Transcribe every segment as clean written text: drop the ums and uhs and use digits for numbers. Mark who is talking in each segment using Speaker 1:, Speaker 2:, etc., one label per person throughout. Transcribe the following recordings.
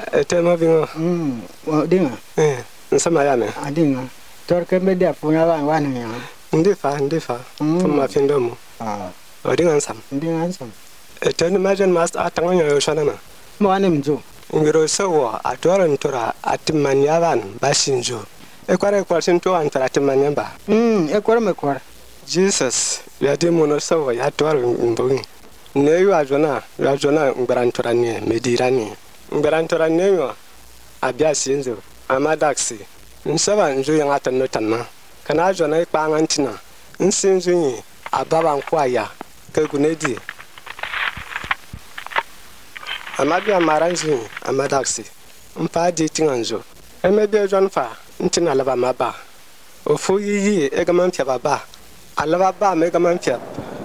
Speaker 1: tema vingo.
Speaker 2: Dinga.
Speaker 1: Nsama ya me.
Speaker 2: Dinga. Torke me dia punya wan ya.
Speaker 1: Ndifa. Fuma findomo. Odinga nsam.
Speaker 2: Dinga nsam.
Speaker 1: Eteni majen mas atanganya yoshana na.
Speaker 2: Mo anem jo.
Speaker 1: Ngiro sewo atwara ntura atimanyaban bashinjo. Ekware kwasin to antara atimanyamba.
Speaker 2: Ekware me kware.
Speaker 1: Jesus, ya demono sewo ya twara mbongi. Ne yu ajona ngbarantura ne medirani. Ngbarantura ne yo abia sinzo amadaksi. Nsaba njo yangata notanna. Kana ajona ikpangantina. Nsinzo yi ababa nkwaya kegunedi. Amadi amaranji amadaksi. Mpa dating anjo. Emebe jonfa ntina laba maba. Ofu yi egaman pya baba. Alaba ba megaman pya.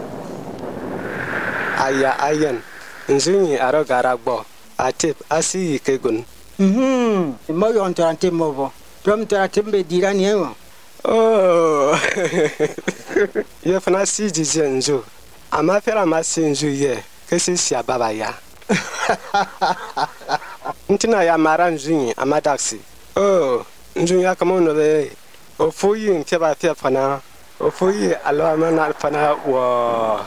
Speaker 1: Aya ayen. Nzunyi arogara gbo. Atip asi kegun.
Speaker 2: Mo yon tarante movo. Drum taratembe dirani ewa.
Speaker 1: Oh. Ye fana si jije njo. Ama fera masi njo ye. Kesi si ababa ya. Ntina ya mara nzunyi amadaksi. Oh, nzunyi akamono be. Ofuyi nkeba pia fana. Ofuyi alo mana fana wa.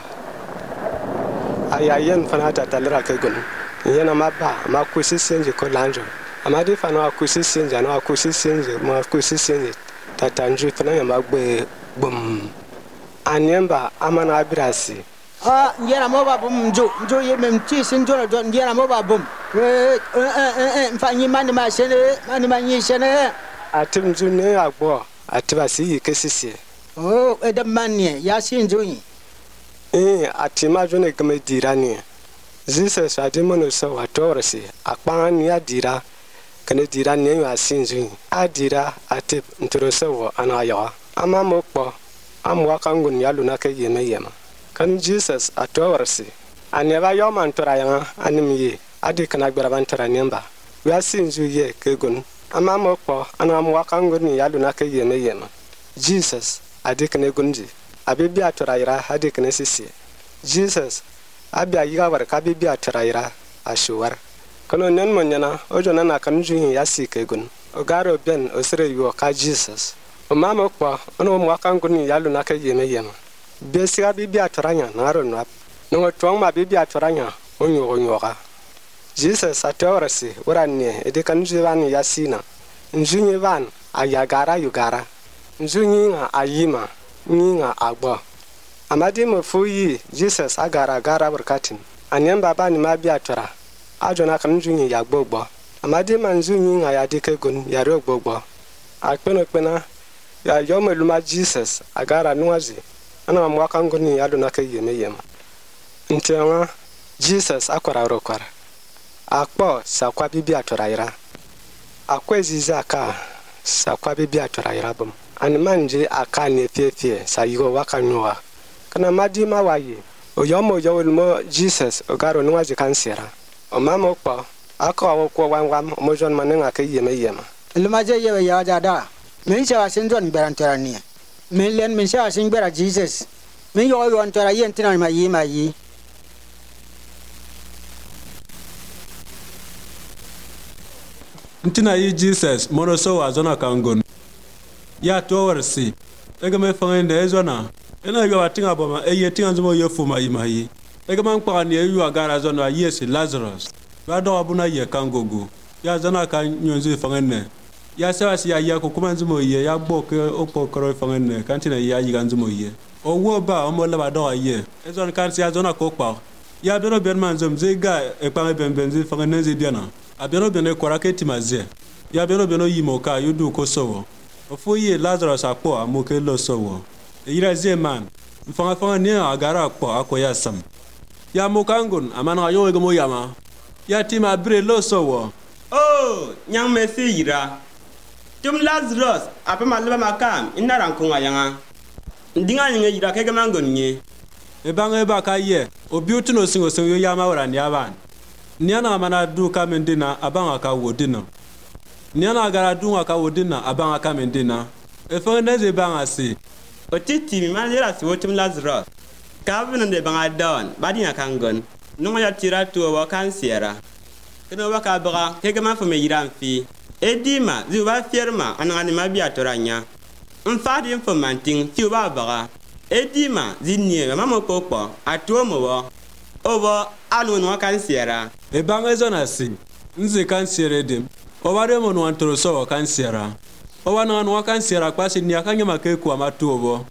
Speaker 1: Ayayen fana tatalira kegun. Yena maba makusi senje ko lanjo. Amadi fana akusi senje na akusi senje ma akusi senje tatanju fana ya magbe bum. Anyemba amana abirasi.
Speaker 2: Njera moba bum njo ye memti sinjora don njera moba bum. Mfanyi mani manyi shene.
Speaker 1: Atim june agbo atibasi kesisi.
Speaker 2: Oh, edamanie ya sinjoyi.
Speaker 1: Atima jone kame dirani. Jesus adimono so atorisi akpani adira kane dira ne yo asinzu adira atip ntroso wo anayo amamo kpo amwa kangun yalu na ke yema kan Jesus atorisi aneba yo man toraya animyi adi kana gbaraban toranemba we asinzu ye kegun amamo kpo anamwa kangun yalu na ke yema Jesus adi kane gunji abibi atorayira adi kane sisi Jesus abia yiga war ka bibi atraira ashuwar kono nen monyana ojona na kanju ya sikegun ogaro ben osre yo ka Jesus o mama kwa ono mo kangun ya lu na ka yema besiga bibi atranya na ro no twang ma bibi atranya onyo ka Jesus atawrasi uranye ede kanju van ya sina njunyi van ayagara yugara njunyi nga ayima ninga agba Amadi mo fuyi Jesus agara burkatin. Anyem baba ni mabi atora. Ajona kanjunyi ya gbogbo. Amadi manjunyi nga ya dikegun ya ro gbogbo. Akpena ya yomeluma Jesus agara nuazi. Ana mwaka ngoni ya do na ke yema. Ntianga Jesus akwara rokwara. Akpo sakwa bibi atora ira. Akweziza aka sakwa bibi atora ira bum. Animanje aka ne fiefie sayigo wakanwa. Kana madi mawaye oyomo yowulmo Jesus ogaro nuaji kansera o mama kwa aka wo wangam mojon manenga ke yema
Speaker 2: Lumaje ye ya jada min sha sinjon berantarani min len min sha sin bera Jesus min yo yon tara yen tinan ma yi
Speaker 3: Ntina yi Jesus mono so azona kangon ya towarsi ega me fangende ezona ena yo atinga boma eye tinga nzumo yo fuma imayi ega man kwa ni yu agara zona yesi Lazarus ba do abuna ye kangogo ya zona kan nyonzu fangene ya sawasi ya ko kuma nzumo ye ya boke okpokoro fangene kantina ya yi ganzumo ye owo ba omo la ba do ye ezona kan si ya zona ko pa ya bero ben manzum zega e pa ben zi fangene zi biana abero ben e kwara ketimaze ya bero ben yimoka yudu ko sowo ofu ye Lazarus akpo amoke lo sowo ira zeman mfanga ni agara kwa akoya sam ya mokangun amana yo ego moyama ya tima bre lo sowo
Speaker 4: nyang mesi ira tum Lazarus apa malba makam inaran kunga yanga ndinga nyenge ira kege mangon nye
Speaker 3: e bange ba ka ye obiutu no singo singo ya mawara ni aban ni ana mana du ka mendina abanga ka wodina ni ana agara du ka wodina abanga ka mendina e fa neze banga si
Speaker 4: Otiti mi manjera si wotum Lazarus. Kabin de banga don, badi ya kangon. Nunga ya tira tuwa wa kansiera. kene wa ka baga ke ma fo me yiran fi edima zi wa firma anani ma biya toranya mfadi fo manting ti wa baga edima zi nie ma mo kokpo atuo mo wo obo anu no kan siera
Speaker 3: e bange zona si nzi kan siere dem o ware mo no antoro so kan siera o wana no kan siera kwasi ni akanya makeku amatu obo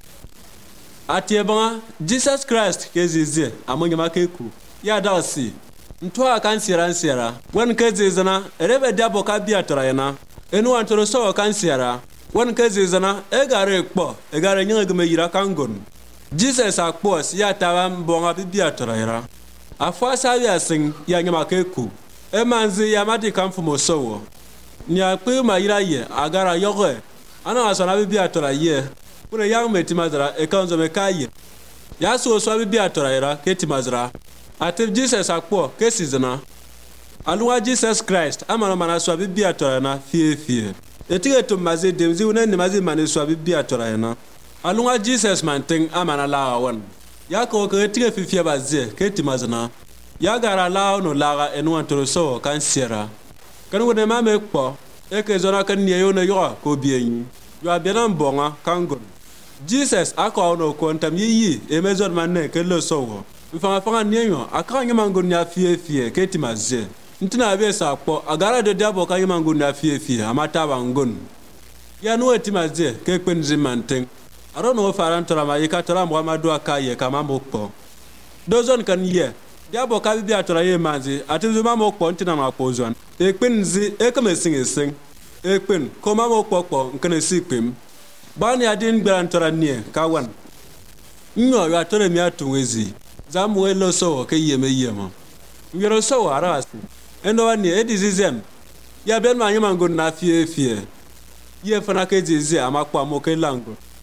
Speaker 3: atie banga Jesus Christ kezizie amonye makeku ya dalsi ntwa kan siera wan kezizana rebe dabo ka bia torayana enu antoro so kan siera wan kezizana egare kpo egare nyanga gme yira kangon Jesus akpos ya tawa mbonga bia torayara afwa sabi asing ya nyama keku emanzi ya mati kamfumo sowo ni akpe ma yira ye agara yoge ana asana bia toraye kuna yang metimazara ekanzo mekaye ya so bia torayara ketimazara ate Jesus akpo kesizana aluwa Jesus Christ amana mana so bia torayana fie etige to maze demzi unene maze mane so bia torayana aluwa Jesus manting amana la wan ya ko ke etige fifie baze ketimazana ya gara la no laga enu antoro so kan siera kan wona ma me kpo e ke zona kan nie yo no yo ko bien yo abian bonga kangon Jesus akọ no ko ntam yi e mezon manne ke lo so mfanga nie yo aka nyama ngon ya fie ke timaze ntina be sa kpo agara de diabo ka nyama ngon ya fie amata bangon ya no timaze ke kwenzi manten aro no faran tora ma yika tora mo amadu akaye kama mokpo dozon kan ye diabo ka bia tora ye manzi atizuma mokpo ntina na pozon ekpenzi ekamesing ekpen ko ma mokpo nkene sikpem bani adin gbara tora nie kawan nyo ya tora mi atunwezi zamu elo so ke yemo ngero so aras endo wani edizizem ya ben ma nyama ngon na fie ye fana ke zizi amakwa mo ke lango